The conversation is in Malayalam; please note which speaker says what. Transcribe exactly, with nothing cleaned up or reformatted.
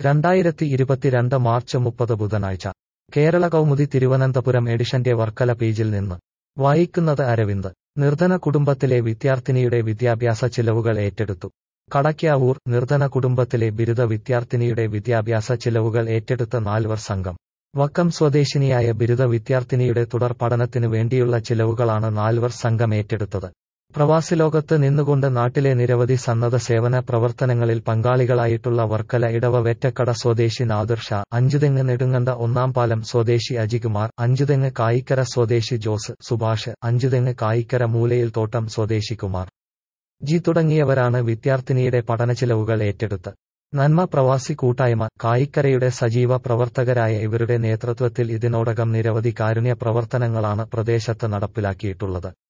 Speaker 1: രണ്ടായിരത്തി ഇരുപത്തിരണ്ട് മാർച്ച് മുപ്പത് ബുധനാഴ്ച കേരള കൗമുദി തിരുവനന്തപുരം എഡിഷന്റെ വർക്കല പേജിൽ നിന്ന് വായിക്കുന്നത് അരവിന്ദ്. നിർധന കുടുംബത്തിലെ വിദ്യാർത്ഥിനിയുടെ വിദ്യാഭ്യാസ ചിലവുകൾ ഏറ്റെടുത്തു. കടയ്ക്കാവൂർ. നിർധന കുടുംബത്തിലെ ബിരുദ വിദ്യാർത്ഥിനിയുടെ വിദ്യാഭ്യാസ ചിലവുകൾ ഏറ്റെടുത്ത നാൽവർ സംഘം. വക്കം സ്വദേശിനിയായ ബിരുദ വിദ്യാർത്ഥിനിയുടെ തുടർ പഠനത്തിനു വേണ്ടിയുള്ള ചിലവുകളാണ് നാൽവർ സംഘം ഏറ്റെടുത്തത്. പ്രവാസിലോകത്ത് നിന്നുകൊണ്ട് നാട്ടിലെ നിരവധി സന്നദ്ധ സേവന പ്രവർത്തനങ്ങളിൽ പങ്കാളികളായിട്ടുള്ള വർക്കല ഇടവ വെറ്റക്കട സ്വദേശി നാദിർ ഷാ, അഞ്ചുതെങ്ങ് നെടുങ്കണ്ട ഒന്നാംപാലം സ്വദേശി അജികുമാർ, അഞ്ചുതെങ്ങ് കായിക്കര സ്വദേശി ജോസ് സുഭാഷ്, അഞ്ചുതെങ്ങ് കായിക്കര മൂലയിൽ തോട്ടം സ്വദേശി കുമാർ ജി തുടങ്ങിയവരാണ് വിദ്യാർത്ഥിനിയുടെ പഠനച്ചിലവുകൾ ഏറ്റെടുത്ത്. നന്മ പ്രവാസി കൂട്ടായ്മ, കായിക്കരയുടെ സജീവ പ്രവർത്തകരായ ഇവരുടെ നേതൃത്വത്തിൽ ഇതിനോടകം നിരവധി കാരുണ്യ പ്രവർത്തനങ്ങളാണ് പ്രദേശത്ത് നടപ്പിലാക്കിയിട്ടുള്ളത്.